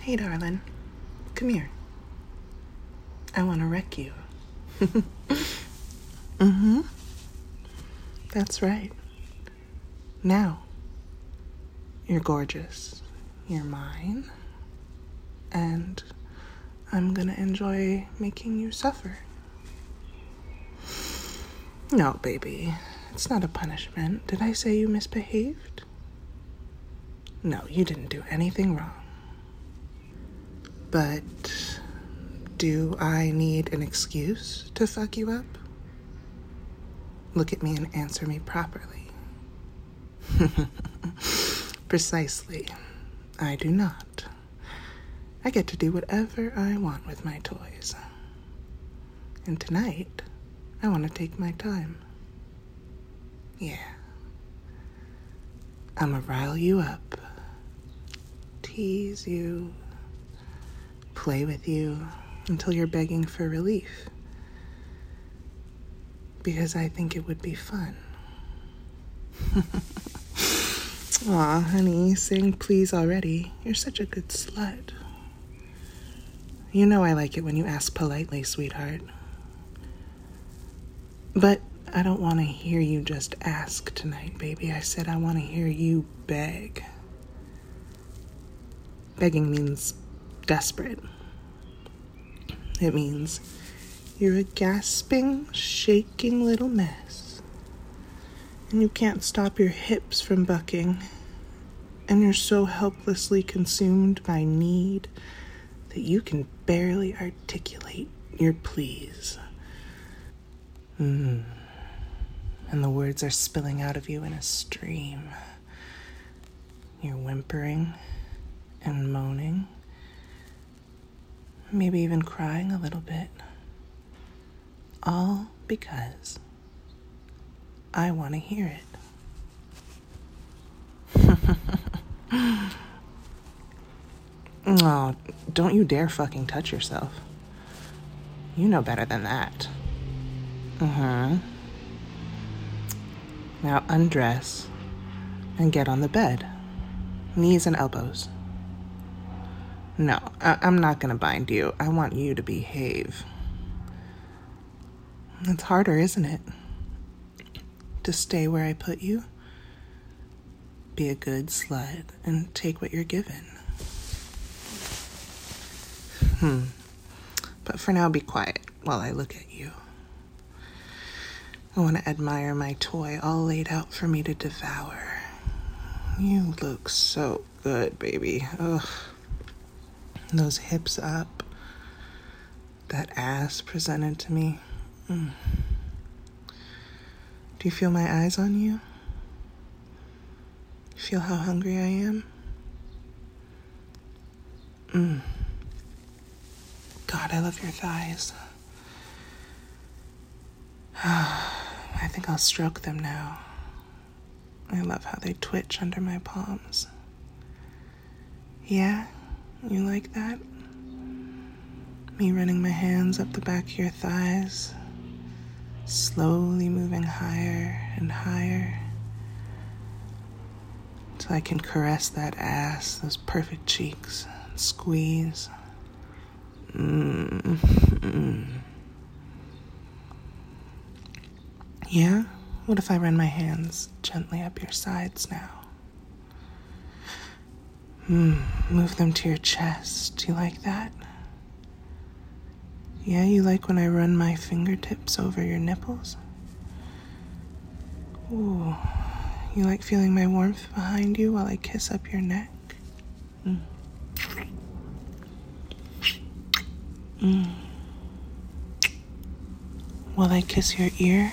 Hey, darling. Come here. I want to wreck you. Mm-hmm. That's right. Now, you're gorgeous. You're mine. And I'm gonna enjoy making you suffer. No, baby. It's not a punishment. Did I say you misbehaved? No, you didn't do anything wrong. But do I need an excuse to fuck you up? Look at me and answer me properly. Precisely. I do not. I get to do whatever I want with my toys. And tonight, I want to take my time. Yeah. I'ma rile you up, tease you, play with you until you're begging for relief. Because I think it would be fun. Aw, honey, saying please already. You're such a good slut. You know I like it when you ask politely, sweetheart. But I don't want to hear you just ask tonight, baby. I said I want to hear you beg. Begging means desperate. It means you're a gasping, shaking little mess. And you can't stop your hips from bucking. And you're so helplessly consumed by need that you can barely articulate your pleas. And the words are spilling out of you in a stream. You're whimpering and moaning, maybe even crying a little bit. All because I want to hear it. Oh, don't you dare fucking touch yourself. You know better than that. Now undress and get on the bed. Knees and elbows. No, I'm not gonna bind you. I want you to behave. It's harder, isn't it? To stay where I put you. Be a good slut and take what you're given. But for now, be quiet while I look at you. I want to admire my toy all laid out for me to devour. You look so good, baby. Ugh. Those hips up. That ass presented to me. Do you feel my eyes on you? Feel how hungry I am? God, I love your thighs. I think I'll stroke them now. I love how they twitch under my palms. Yeah? You like that? Me running my hands up the back of your thighs, slowly moving higher and higher, till I can caress that ass, those perfect cheeks, and squeeze. Yeah? What if I run my hands gently up your sides now? Move them to your chest. Do you like that? Yeah, you like when I run my fingertips over your nipples? Ooh, you like feeling my warmth behind you while I kiss up your neck? While I kiss your ear?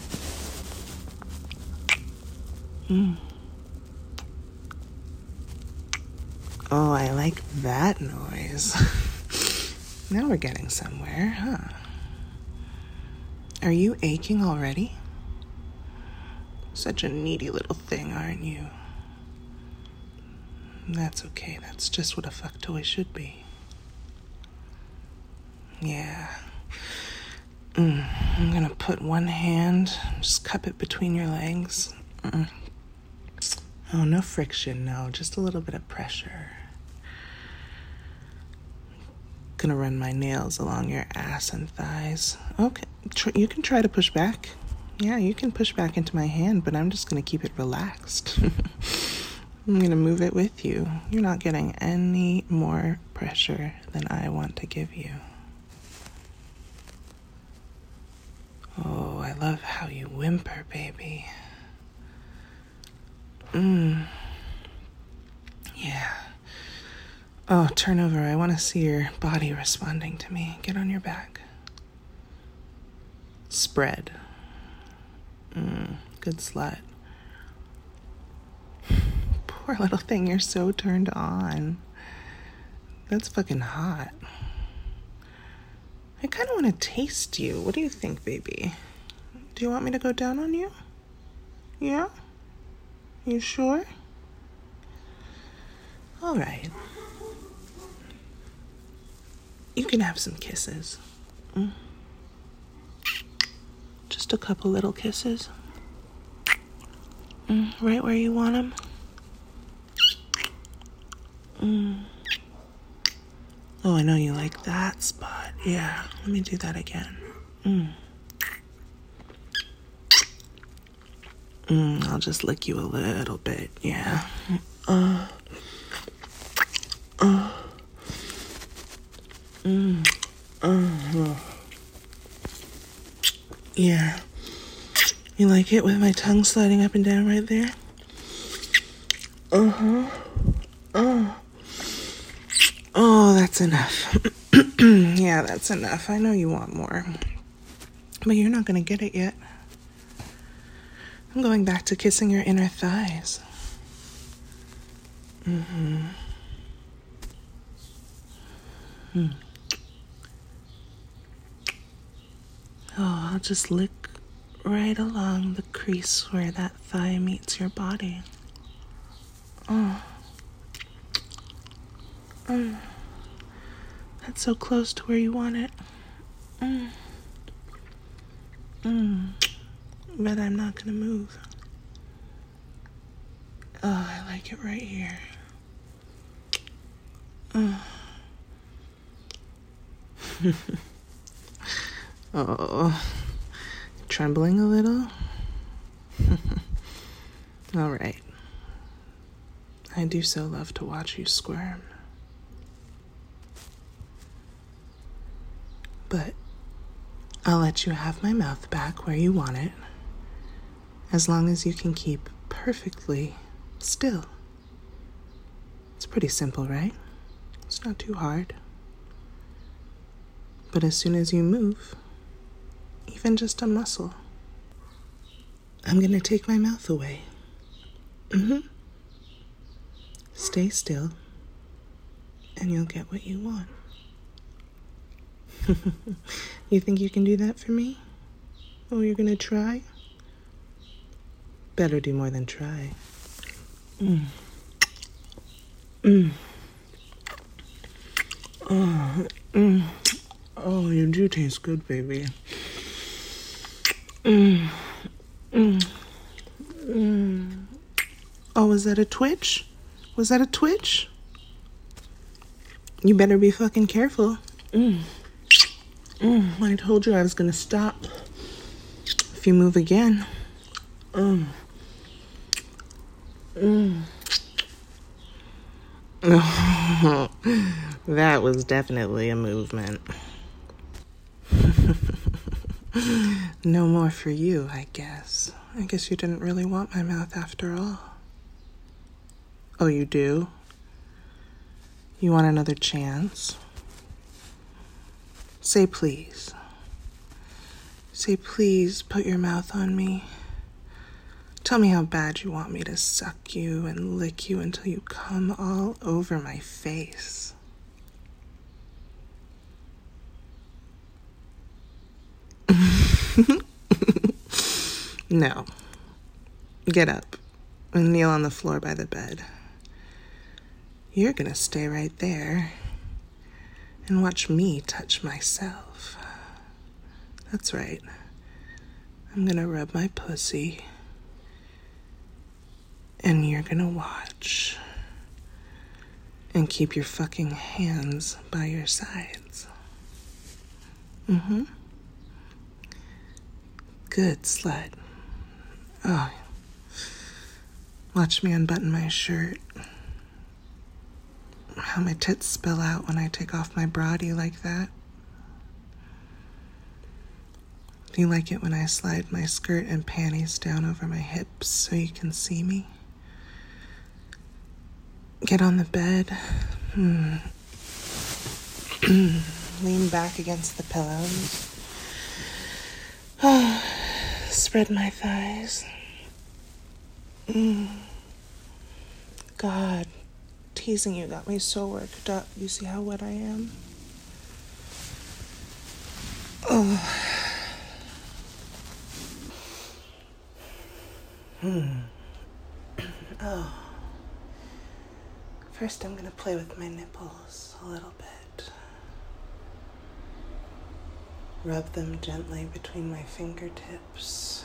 Oh, I like that noise. Now we're getting somewhere, huh? Are you aching already? Such a needy little thing, aren't you? That's okay. That's just what a fuck toy should be. Yeah. I'm gonna put one hand, just cup it between your legs. Oh, no friction, no. Just a little bit of pressure. gonna run my nails along your ass and thighs. Okay, you can try to push back. Yeah, you can push back into my hand, but I'm just gonna keep it relaxed. I'm gonna move it with you. You're not getting any more pressure than I want to give you. Oh, I love how you whimper, baby. Yeah. Oh, turn over. I want to see your body responding to me. Get on your back. Spread. Good slut. Poor little thing, you're so turned on. That's fucking hot. I kind of want to taste you. What do you think, baby? Do you want me to go down on you? Yeah? You sure? All right. You can have some kisses. Just a couple little kisses. Right where you want them. Oh, I know you like that spot. Yeah, let me do that again. I'll just lick you a little bit. Yeah. Yeah. You like it with my tongue sliding up and down right there? Oh, that's enough. Yeah, that's enough. I know you want more. But you're not gonna get it yet. I'm going back to kissing your inner thighs. Oh, I'll just lick right along the crease where that thigh meets your body. That's so close to where you want it. But I'm not gonna move. Oh, I like it right here. Oh, trembling a little? All right. I do so love to watch you squirm. But I'll let you have my mouth back where you want it, as long as you can keep perfectly still. It's pretty simple, right? It's not too hard. But as soon as you move, even just a muscle, I'm gonna take my mouth away. Stay still, and you'll get what you want. You think you can do that for me? Oh, you're gonna try? Better do more than try. Oh, you do taste good, baby. Oh, was that a twitch? Was that a twitch? You better be fucking careful. I told you I was gonna stop if you move again. That was definitely a movement. No more for you, I guess. I guess you didn't really want my mouth after all. Oh, you do? You want another chance? Say please. Say please, put your mouth on me. Tell me how bad you want me to suck you and lick you until you come all over my face. No. Get up and kneel on the floor by the bed. You're gonna stay right there and watch me touch myself. That's right. I'm gonna rub my pussy, and you're gonna watch. And keep your fucking hands by your sides. Good slut. Oh. Watch me unbutton my shirt. How my tits spill out when I take off my bra. Do you like that? Do you like it when I slide my skirt and panties down over my hips so you can see me? Get on the bed. Lean back against the pillows. Spread my thighs. God, teasing you got me so worked up. You see how wet I am? First, I'm gonna play with my nipples a little bit. Rub them gently between my fingertips.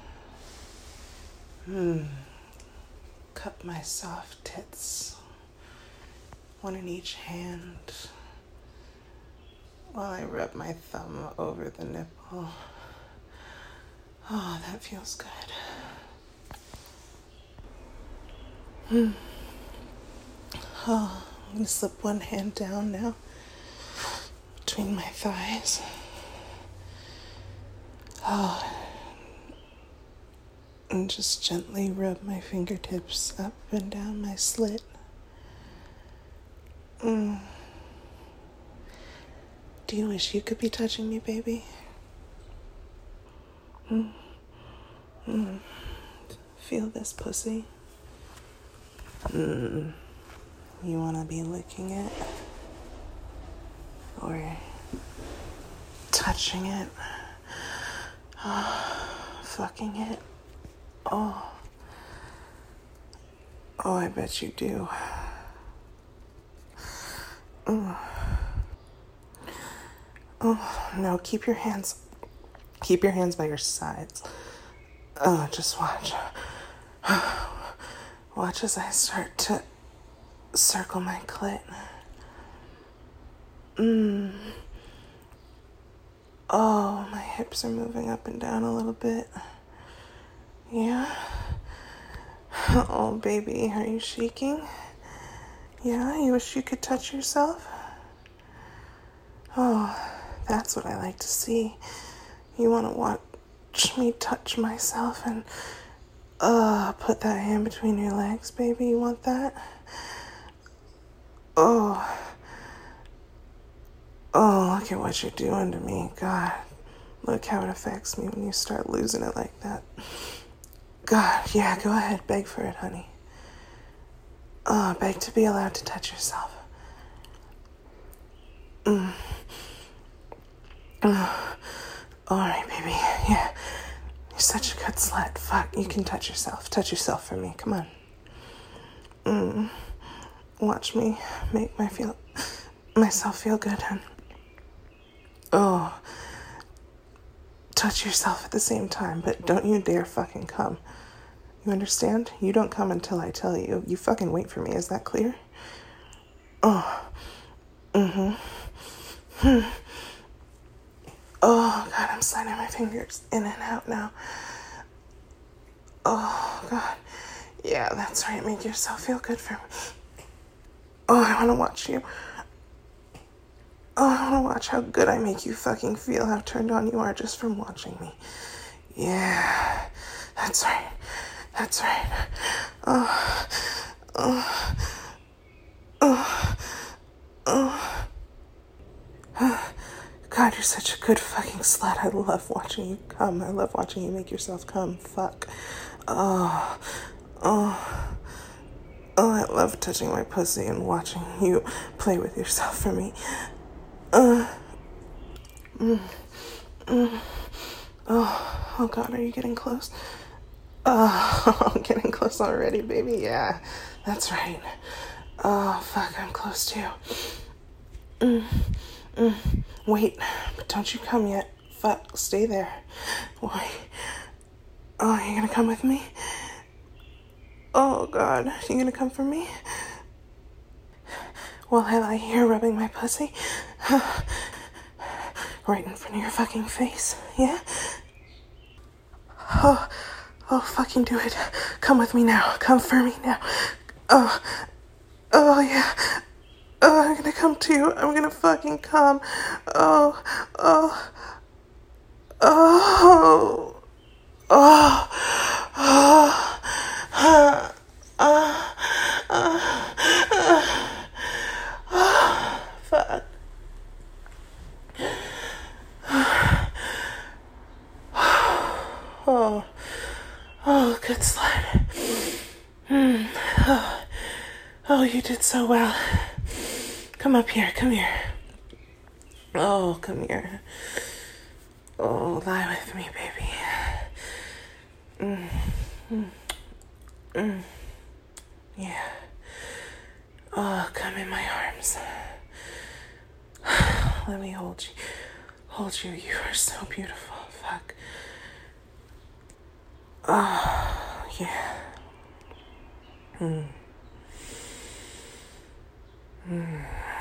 Cup my soft tits, one in each hand, while I rub my thumb over the nipple. Oh, that feels good. Oh, I'm gonna slip one hand down now between my thighs. Oh, and just gently rub my fingertips up and down my slit. Do you wish you could be touching me, baby? Feel this pussy? You wanna be licking it? Or touching it? Fucking it? Oh, I bet you do. No, keep your hands by your sides. Just watch. Watch as I start to circle my clit. Oh, my hips are moving up and down a little bit. Yeah? Oh, baby, are you shaking? Yeah, you wish you could touch yourself? Oh, that's what I like to see. You want to watch me touch myself and put that hand between your legs, baby? You want that? Oh, look at what you're doing to me. God, look how it affects me when you start losing it like that. God, yeah, go ahead, beg for it, honey. Beg to be allowed to touch yourself. Alright, baby, yeah. You're such a good slut. Fuck, you can touch yourself. Touch yourself for me, come on. Watch me make myself feel good, hun. Oh. Touch yourself at the same time, but don't you dare fucking come. You understand? You don't come until I tell you. You fucking wait for me, is that clear? Oh. Oh, God, I'm sliding my fingers in and out now. Oh, God. Yeah, that's right. Make yourself feel good for me. Oh, I want to watch you. Oh, I want to watch how good I make you fucking feel, how turned on you are just from watching me. Yeah, that's right. That's right. God, you're such a good fucking slut. I love watching you come. I love watching you make yourself come. Fuck. Oh, I love touching my pussy and watching you play with yourself for me. Oh, God, are you getting close? Oh, I'm getting close already, baby. Yeah, that's right. Oh, fuck, I'm close too. Wait, but don't you come yet. Fuck, stay there. Why? Oh, you gonna come with me? Oh, God, you gonna come for me? while I lie here rubbing my pussy right in front of your fucking face, yeah? Oh, fucking do it. Come with me now. Come for me now. Oh, yeah. Oh, I'm gonna come too. I'm gonna fucking come. Oh, oh, oh, oh, fuck. Oh, good slut. Oh, you did so well. Come up here, come here. Oh, come here. Oh, lie with me, baby. Yeah. Oh, come in my arms. Let me hold you. Hold you. You are so beautiful. Fuck. Oh, yeah.